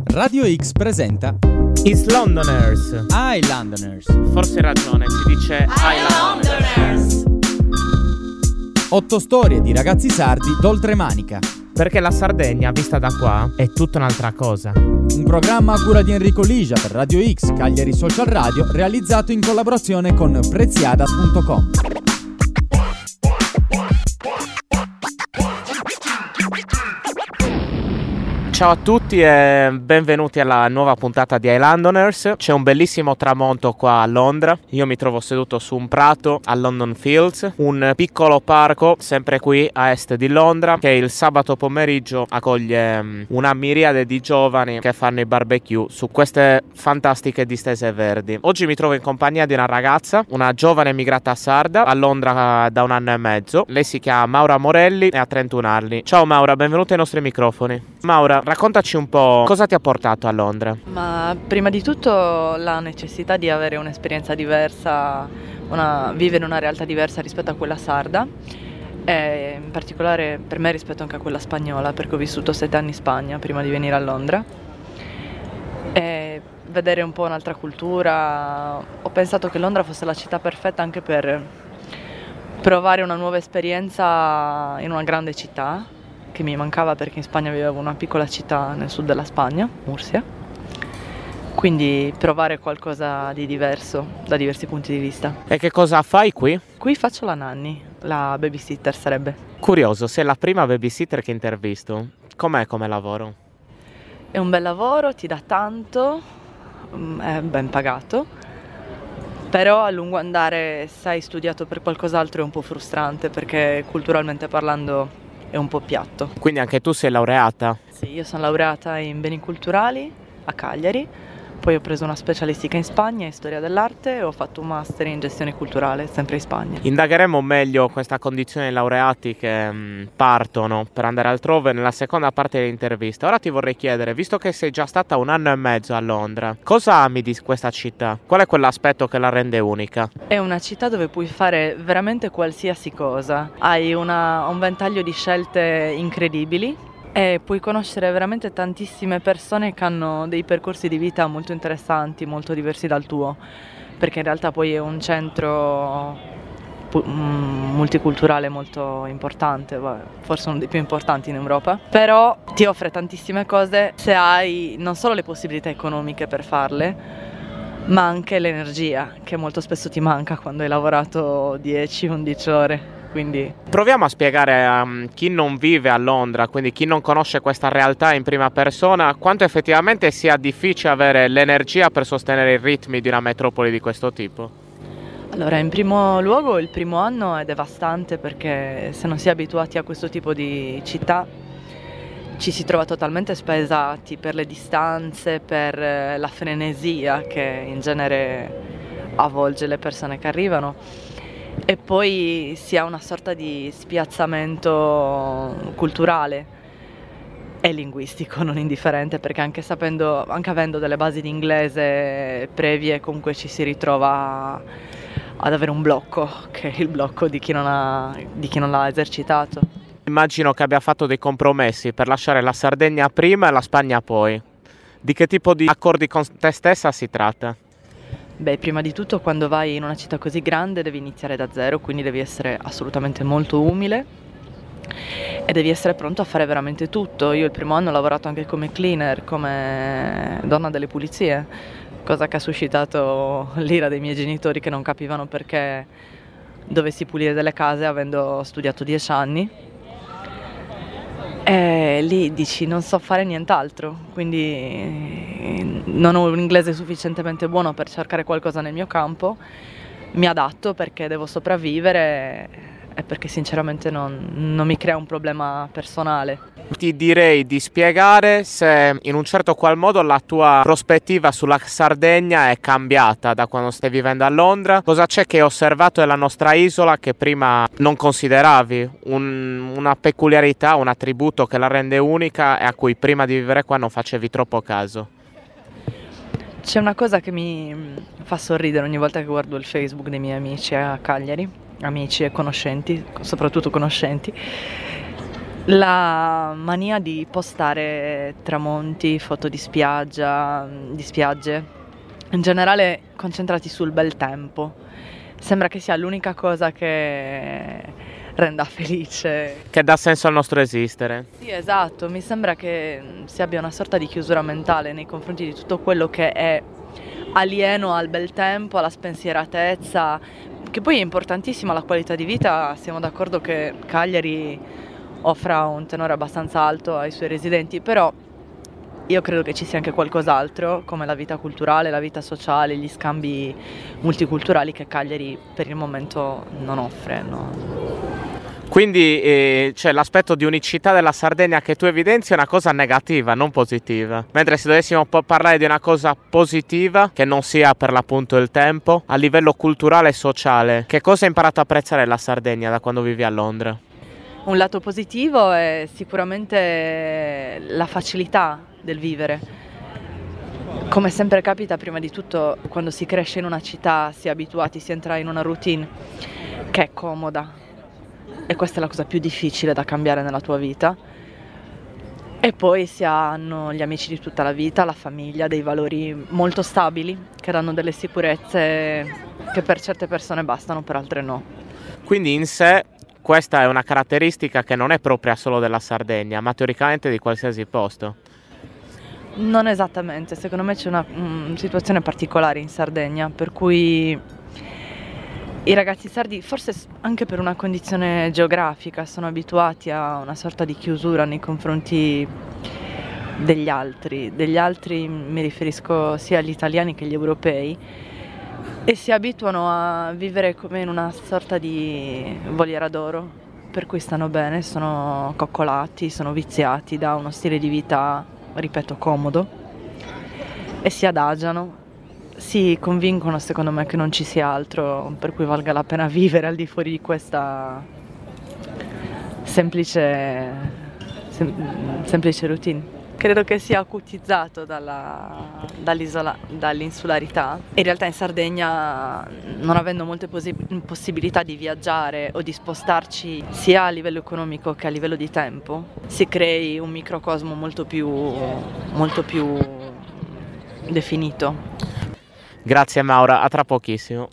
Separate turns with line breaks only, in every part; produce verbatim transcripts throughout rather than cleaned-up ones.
Radio X presenta
Is Londoners.
I Londoners.
Forse hai ragione, si dice I Londoners.
Otto storie di ragazzi sardi d'oltremanica.
Perché la Sardegna, vista da qua, è tutta un'altra cosa.
Un programma a cura di Enrico Ligia per Radio X, Cagliari Social Radio, realizzato in collaborazione con preziadas punto com.
Ciao a tutti e benvenuti alla nuova puntata di I Londoners. C'è un bellissimo tramonto qua a Londra. Io mi trovo seduto su un prato a London Fields, un piccolo parco sempre qui a est di Londra, che il sabato pomeriggio accoglie una miriade di giovani che fanno i barbecue su queste fantastiche distese verdi. Oggi mi trovo in compagnia di una ragazza, una giovane emigrata sarda a Londra da un anno e mezzo. Lei si chiama Maura Morelli e ha trentuno anni. Ciao Maura, benvenuta ai nostri microfoni. Maura, raccontaci un po' cosa ti ha portato a Londra.
Ma prima di tutto la necessità di avere un'esperienza diversa, una, vivere una realtà diversa rispetto a quella sarda, e in particolare per me rispetto anche a quella spagnola, perché ho vissuto sette anni in Spagna prima di venire a Londra, e vedere un po' un'altra cultura. Ho pensato che Londra fosse la città perfetta anche per provare una nuova esperienza in una grande città, che mi mancava perché in Spagna vivevo una piccola città nel sud della Spagna, Murcia, quindi provare qualcosa di diverso da diversi punti di vista.
E che cosa fai qui?
Qui faccio la nanny, la babysitter sarebbe.
Curioso, sei la prima babysitter che intervisto. Com'è come lavoro?
È un bel lavoro, ti dà tanto, è ben pagato, però a lungo andare, se hai studiato per qualcos'altro, è un po' frustrante perché culturalmente parlando è un po' piatto.
Quindi anche tu sei laureata?
Sì, io sono laureata in beni culturali a Cagliari, poi ho preso una specialistica in Spagna in storia dell'arte e ho fatto un master in gestione culturale sempre in Spagna.
Indagheremo meglio questa condizione dei laureati che mh, partono per andare altrove nella seconda parte dell'intervista. Ora ti vorrei chiedere, visto che sei già stata un anno e mezzo a Londra, cosa ami di questa città? Qual è quell'aspetto che la rende unica?
È una città dove puoi fare veramente qualsiasi cosa, hai una, un ventaglio di scelte incredibili e puoi conoscere veramente tantissime persone che hanno dei percorsi di vita molto interessanti, molto diversi dal tuo, perché in realtà poi è un centro pu- multiculturale molto importante, forse uno dei più importanti in Europa, però ti offre tantissime cose se hai non solo le possibilità economiche per farle, ma anche l'energia, che molto spesso ti manca quando hai lavorato dieci undici ore. Quindi
proviamo a spiegare a um, chi non vive a Londra, quindi chi non conosce questa realtà in prima persona, quanto effettivamente sia difficile avere l'energia per sostenere i ritmi di una metropoli di questo tipo.
Allora, in primo luogo il primo anno è devastante perché se non si è abituati a questo tipo di città ci si trova totalmente spaesati per le distanze, per la frenesia che in genere avvolge le persone che arrivano. E poi si ha una sorta di spiazzamento culturale e linguistico non indifferente, perché anche sapendo, anche avendo delle basi di inglese previe, comunque ci si ritrova ad avere un blocco, che è il blocco di chi non ha, di chi non l'ha esercitato.
Immagino che abbia fatto dei compromessi per lasciare la Sardegna prima e la Spagna poi. Di che tipo di accordi con te stessa si tratta?
Beh, prima di tutto quando vai in una città così grande devi iniziare da zero, quindi devi essere assolutamente molto umile e devi essere pronto a fare veramente tutto. Io il primo anno ho lavorato anche come cleaner, come donna delle pulizie, cosa che ha suscitato l'ira dei miei genitori che non capivano perché dovessi pulire delle case avendo studiato dieci anni. E lì dici non so fare nient'altro, quindi non ho un inglese sufficientemente buono per cercare qualcosa nel mio campo, mi adatto perché devo sopravvivere e perché sinceramente non, non mi crea un problema personale.
Ti direi di spiegare se in un certo qual modo la tua prospettiva sulla Sardegna è cambiata da quando stai vivendo a Londra. Cosa c'è che hai osservato della nostra isola che prima non consideravi? Un, una peculiarità, un attributo che la rende unica e a cui prima di vivere qua non facevi troppo caso?
C'è una cosa che mi fa sorridere ogni volta che guardo il Facebook dei miei amici a Cagliari, amici e conoscenti, soprattutto conoscenti. La mania di postare tramonti, foto di spiaggia, di spiagge, in generale concentrati sul bel tempo. Sembra che sia l'unica cosa che renda felice.
Che dà senso al nostro esistere.
Sì, esatto, mi sembra che si abbia una sorta di chiusura mentale nei confronti di tutto quello che è alieno al bel tempo, alla spensieratezza, che poi è importantissima la qualità di vita. Siamo d'accordo che Cagliari offra un tenore abbastanza alto ai suoi residenti, però io credo che ci sia anche qualcos'altro, come la vita culturale, la vita sociale, gli scambi multiculturali che Cagliari per il momento non offre, no?
Quindi eh, cioè, l'aspetto di unicità della Sardegna che tu evidenzi è una cosa negativa, non positiva. Mentre se dovessimo po- parlare di una cosa positiva, che non sia per l'appunto il tempo, a livello culturale e sociale, che cosa hai imparato a apprezzare la Sardegna da quando vivi a Londra?
Un lato positivo è sicuramente la facilità del vivere. Come sempre capita, prima di tutto, quando si cresce in una città, si è abituati, si entra in una routine che è comoda. E questa è la cosa più difficile da cambiare nella tua vita. E poi si hanno gli amici di tutta la vita, la famiglia, dei valori molto stabili che danno delle sicurezze che per certe persone bastano, per altre no.
Quindi in sé questa è una caratteristica che non è propria solo della Sardegna, ma teoricamente di qualsiasi posto.
Non esattamente, secondo me c'è una um, situazione particolare in Sardegna, per cui i ragazzi sardi, forse anche per una condizione geografica, sono abituati a una sorta di chiusura nei confronti degli altri. Degli altri mi riferisco sia agli italiani che agli europei, e si abituano a vivere come in una sorta di voliera d'oro, per cui stanno bene, sono coccolati, sono viziati da uno stile di vita, ripeto, comodo, e si adagiano. Si convincono, secondo me, che non ci sia altro per cui valga la pena vivere al di fuori di questa semplice, sem- semplice routine. Credo che sia acutizzato dalla, dall'isola, dall'insularità. In realtà in Sardegna, non avendo molte posi- possibilità di viaggiare o di spostarci sia a livello economico che a livello di tempo, si crei un microcosmo molto più, molto più definito.
Grazie Maura, a tra pochissimo.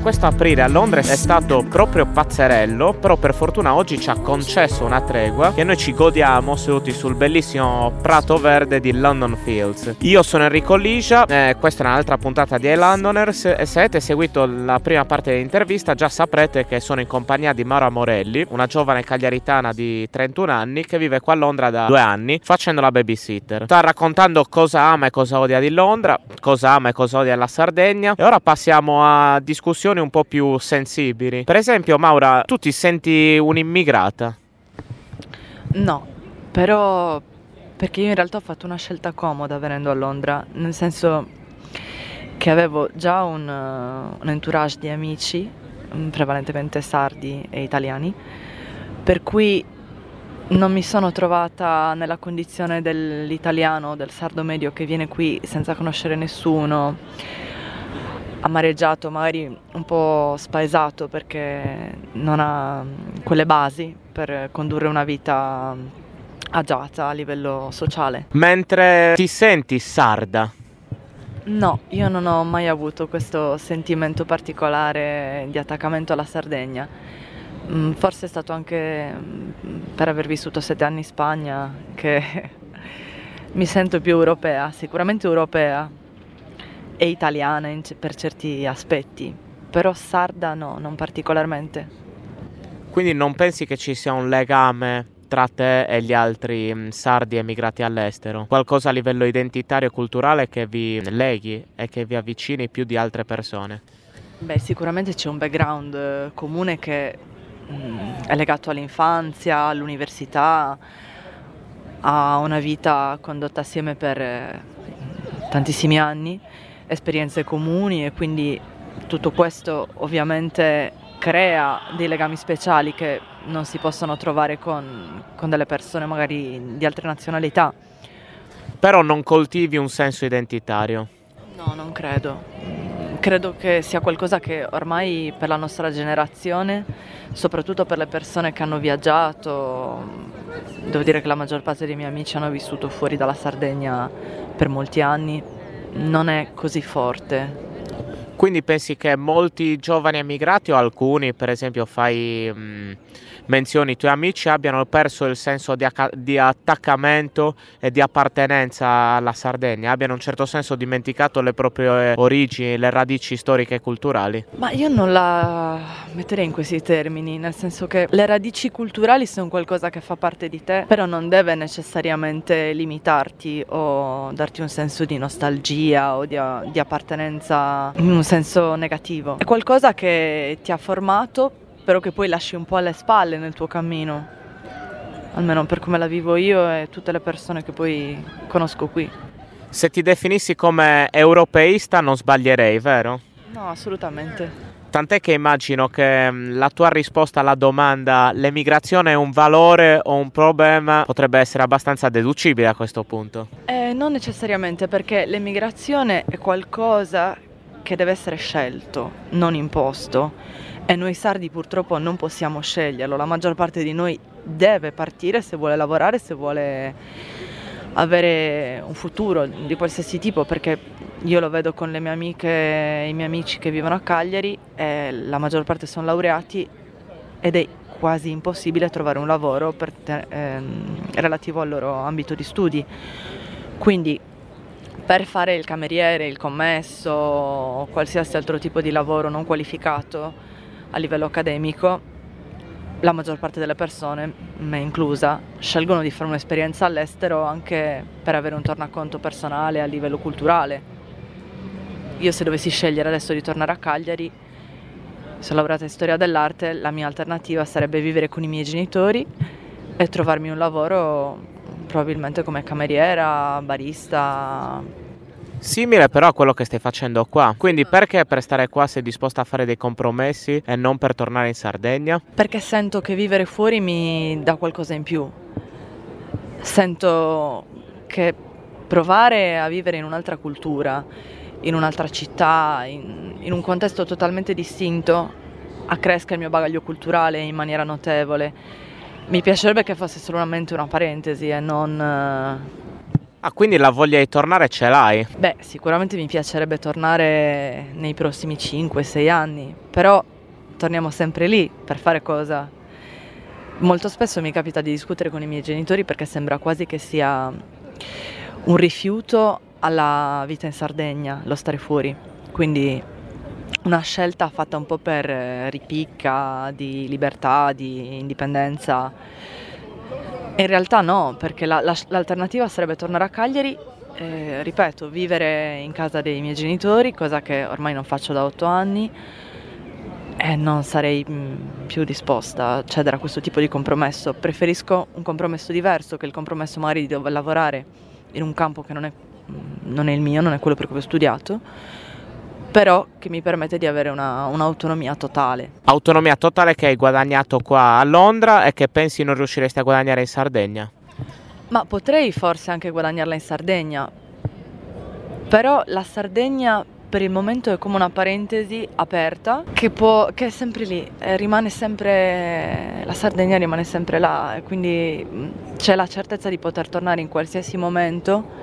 questo aprile a Londra è stato proprio pazzerello, però per fortuna oggi ci ha concesso una tregua che noi ci godiamo seduti sul bellissimo prato verde di London Fields. Io sono Enrico Ligia, eh, questa è un'altra puntata di iLondoners e se avete seguito la prima parte dell'intervista già saprete che sono in compagnia di Maura Morelli, una giovane cagliaritana di trentuno anni che vive qua a Londra da due anni facendo la babysitter. Sta raccontando cosa ama e cosa odia di Londra, cosa ama e cosa odia la Sardegna, e ora passiamo a discussioni un po' più sensibili. Per esempio, Maura, tu ti senti un'immigrata?
No, però perché io in realtà ho fatto una scelta comoda venendo a Londra, nel senso che avevo già un, uh, un entourage di amici, um, prevalentemente sardi e italiani, per cui non mi sono trovata nella condizione dell'italiano, del sardo medio che viene qui senza conoscere nessuno, amareggiato, magari un po' spaesato perché non ha quelle basi per condurre una vita agiata a livello sociale.
Mentre ti senti sarda?
No, io non ho mai avuto questo sentimento particolare di attaccamento alla Sardegna. Forse è stato anche per aver vissuto sette anni in Spagna che mi sento più europea, sicuramente europea e italiana in, per certi aspetti, però sarda no, non particolarmente.
Quindi non pensi che ci sia un legame tra te e gli altri mh, sardi emigrati all'estero? Qualcosa a livello identitario e culturale che vi leghi e che vi avvicini più di altre persone?
Beh, sicuramente c'è un background eh, comune che mh, è legato all'infanzia, all'università, a una vita condotta assieme per eh, tantissimi anni, esperienze comuni, e quindi tutto questo ovviamente crea dei legami speciali che non si possono trovare con, con delle persone magari di altre nazionalità.
Però non coltivi un senso identitario?
No, non credo. Credo che sia qualcosa che ormai per la nostra generazione, soprattutto per le persone che hanno viaggiato, devo dire che la maggior parte dei miei amici hanno vissuto fuori dalla Sardegna per molti anni, non è così forte.
Quindi pensi che molti giovani emigrati o alcuni, per esempio fai mh, menzioni, i tuoi amici abbiano perso il senso di, acca- di attaccamento e di appartenenza alla Sardegna, abbiano in un certo senso dimenticato le proprie origini, le radici storiche e culturali?
Ma io non la metterei in questi termini, nel senso che le radici culturali sono qualcosa che fa parte di te, però non deve necessariamente limitarti o darti un senso di nostalgia o di, di appartenenza in un senso negativo. È qualcosa che ti ha formato, però che poi lasci un po' alle spalle nel tuo cammino, almeno per come la vivo io e tutte le persone che poi conosco qui.
Se ti definissi come europeista non sbaglierei, vero?
No, assolutamente.
Tant'è che immagino che mh, la tua risposta alla domanda l'emigrazione è un valore o un problema potrebbe essere abbastanza deducibile a questo punto.
Eh, non necessariamente, perché l'emigrazione è qualcosa che deve essere scelto, non imposto, e noi sardi purtroppo non possiamo sceglierlo. La maggior parte di noi deve partire se vuole lavorare, se vuole avere un futuro di qualsiasi tipo, perché io lo vedo con le mie amiche e i miei amici che vivono a Cagliari, e la maggior parte sono laureati ed è quasi impossibile trovare un lavoro per te, ehm, relativo al loro ambito di studi. Quindi per fare il cameriere, il commesso o qualsiasi altro tipo di lavoro non qualificato a livello accademico, la maggior parte delle persone, me inclusa, scelgono di fare un'esperienza all'estero anche per avere un tornaconto personale a livello culturale. Io se dovessi scegliere adesso di tornare a Cagliari, sono laureata in storia dell'arte, la mia alternativa sarebbe vivere con i miei genitori e trovarmi un lavoro probabilmente come cameriera, barista.
Simile però a quello che stai facendo qua. Quindi perché per stare qua sei disposta a fare dei compromessi e non per tornare in Sardegna?
Perché sento che vivere fuori mi dà qualcosa in più. Sento che provare a vivere in un'altra cultura, in un'altra città, in, in un contesto totalmente distinto, accresca il mio bagaglio culturale in maniera notevole. Mi piacerebbe che fosse solamente una parentesi e non,
Ah, quindi la voglia di tornare ce l'hai?
Beh, sicuramente mi piacerebbe tornare nei prossimi cinque sei anni, però torniamo sempre lì per fare cosa? Molto spesso mi capita di discutere con i miei genitori perché sembra quasi che sia un rifiuto alla vita in Sardegna, lo stare fuori, quindi una scelta fatta un po' per ripicca di libertà, di indipendenza. In realtà no, perché la, la, l'alternativa sarebbe tornare a Cagliari, eh, ripeto, vivere in casa dei miei genitori, cosa che ormai non faccio da otto anni, e non sarei mh, più disposta a cedere a questo tipo di compromesso. Preferisco un compromesso diverso che il compromesso magari di dover lavorare in un campo che non è, non è il mio, non è quello per cui ho studiato, però che mi permette di avere una, un'autonomia totale.
Autonomia totale che hai guadagnato qua a Londra e che pensi non riusciresti a guadagnare in Sardegna?
Ma potrei forse anche guadagnarla in Sardegna, però la Sardegna per il momento è come una parentesi aperta che, può, che è sempre lì, eh, rimane sempre, la Sardegna rimane sempre là, e quindi mh, c'è la certezza di poter tornare in qualsiasi momento.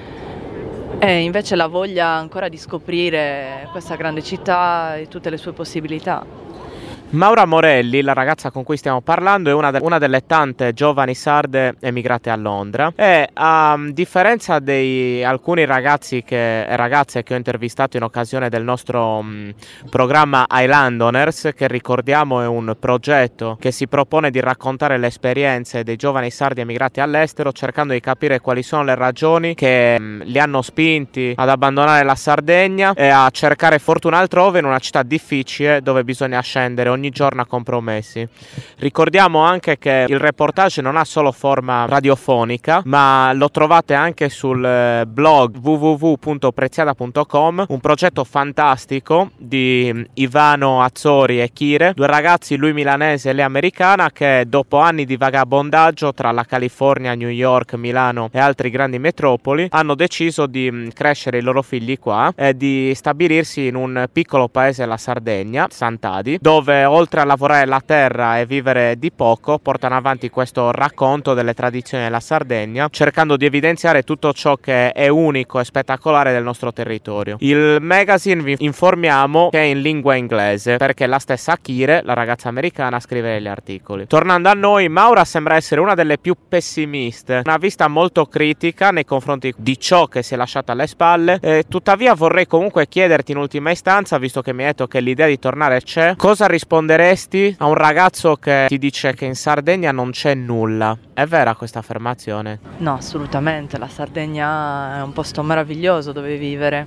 E invece la voglia ancora di scoprire questa grande città e tutte le sue possibilità.
Maura Morelli, la ragazza con cui stiamo parlando, è una, de- una delle tante giovani sarde emigrate a Londra e a differenza di alcuni ragazzi che, e ragazze che ho intervistato in occasione del nostro mh, programma Islandoners, che ricordiamo è un progetto che si propone di raccontare le esperienze dei giovani sardi emigrati all'estero, cercando di capire quali sono le ragioni che mh, li hanno spinti ad abbandonare la Sardegna e a cercare fortuna altrove in una città difficile dove bisogna scendere ogni giorno a compromessi. Ricordiamo anche che il reportage non ha solo forma radiofonica, ma lo trovate anche sul blog w w w punto preziada punto com, un progetto fantastico di Ivano Azzori e Kire, due ragazzi, lui milanese e lei americana, che dopo anni di vagabondaggio tra la California, New York, Milano e altre grandi metropoli hanno deciso di crescere i loro figli qua e di stabilirsi in un piccolo paese, la Sardegna, Sant'Adi, dove oltre a lavorare la terra e vivere di poco portano avanti questo racconto delle tradizioni della Sardegna, cercando di evidenziare tutto ciò che è unico e spettacolare del nostro territorio. Il magazine, vi informiamo, che è in lingua inglese perché la stessa Kire, la ragazza americana, scrive gli articoli. Tornando a noi, Maura sembra essere una delle più pessimiste, una vista molto critica nei confronti di ciò che si è lasciato alle spalle, e tuttavia vorrei comunque chiederti in ultima istanza, visto che mi hai detto che l'idea di tornare c'è, cosa risponderesti a un ragazzo che ti dice che in Sardegna non c'è nulla? È vera questa affermazione?
No, assolutamente, la Sardegna è un posto meraviglioso dove vivere,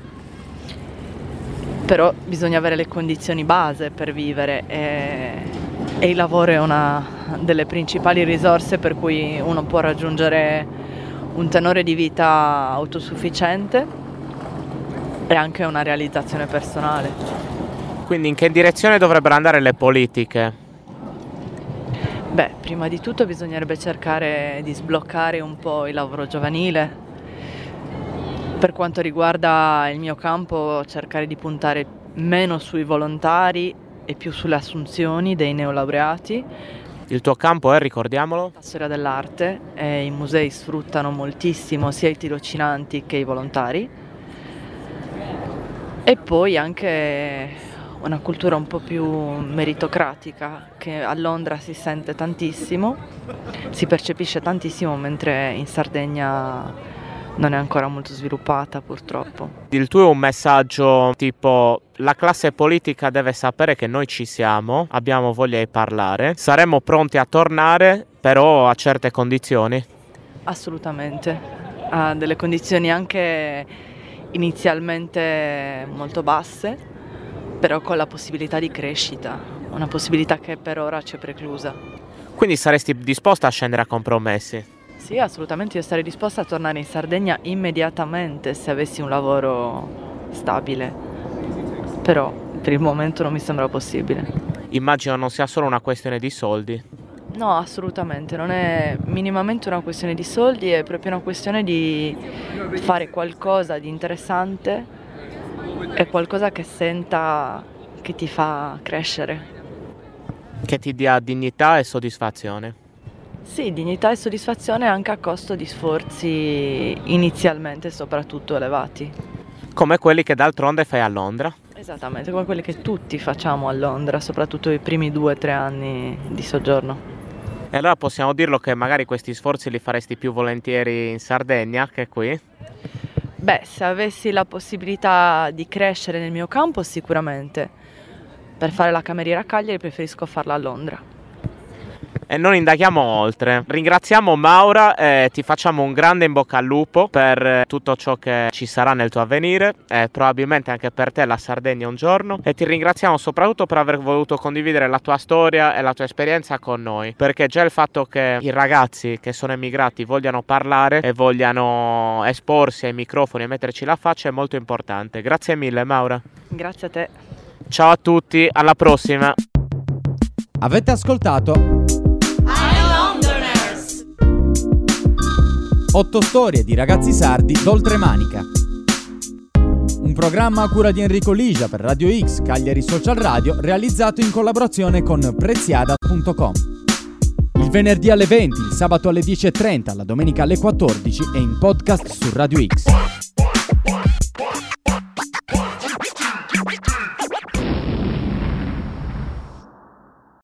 però bisogna avere le condizioni base per vivere e, e il lavoro è una delle principali risorse per cui uno può raggiungere un tenore di vita autosufficiente e anche una realizzazione personale.
Quindi in che direzione dovrebbero andare le politiche?
Beh, prima di tutto bisognerebbe cercare di sbloccare un po' il lavoro giovanile. Per quanto riguarda il mio campo, cercare di puntare meno sui volontari e più sulle assunzioni dei neolaureati.
Il tuo campo è, ricordiamolo?
La storia dell'arte, e i musei sfruttano moltissimo sia i tirocinanti che i volontari. E poi anche una cultura un po' più meritocratica che a Londra si sente tantissimo, si percepisce tantissimo, mentre in Sardegna non è ancora molto sviluppata, purtroppo.
Il tuo è un messaggio tipo: la classe politica deve sapere che noi ci siamo, abbiamo voglia di parlare, saremo pronti a tornare, però a certe condizioni.
Assolutamente, a delle condizioni anche inizialmente molto basse, però con la possibilità di crescita, una possibilità che per ora ci è preclusa.
Quindi saresti disposta a scendere a compromessi?
Sì, assolutamente, io sarei disposta a tornare in Sardegna immediatamente se avessi un lavoro stabile, però per il momento non mi sembra possibile.
Immagino non sia solo una questione di soldi.
No, assolutamente, non è minimamente una questione di soldi, è proprio una questione di fare qualcosa di interessante, è qualcosa che senta che ti fa crescere.
Che ti dia dignità e soddisfazione.
Sì, dignità e soddisfazione anche a costo di sforzi inizialmente soprattutto elevati.
Come quelli che d'altronde fai a Londra.
Esattamente, come quelli che tutti facciamo a Londra, soprattutto i primi due o tre anni di soggiorno.
E allora possiamo dirlo che magari questi sforzi li faresti più volentieri in Sardegna che qui?
Beh, se avessi la possibilità di crescere nel mio campo, sicuramente. Per fare la cameriera a Cagliari preferisco farla a Londra.
E non indaghiamo oltre. Ringraziamo Maura e ti facciamo un grande in bocca al lupo per tutto ciò che ci sarà nel tuo avvenire e probabilmente anche per te la Sardegna un giorno. E ti ringraziamo soprattutto per aver voluto condividere la tua storia e la tua esperienza con noi, perché già il fatto che i ragazzi che sono emigrati vogliano parlare e vogliano esporsi ai microfoni e metterci la faccia è molto importante. Grazie mille Maura.
Grazie a te.
Ciao a tutti, alla prossima.
Avete ascoltato otto storie di ragazzi sardi d'oltremanica. Un programma a cura di Enrico Ligia per Radio X, Cagliari Social Radio, realizzato in collaborazione con preziada punto com. Il venerdì alle venti, il sabato alle dieci e trenta, la domenica alle quattordici e in podcast su Radio X.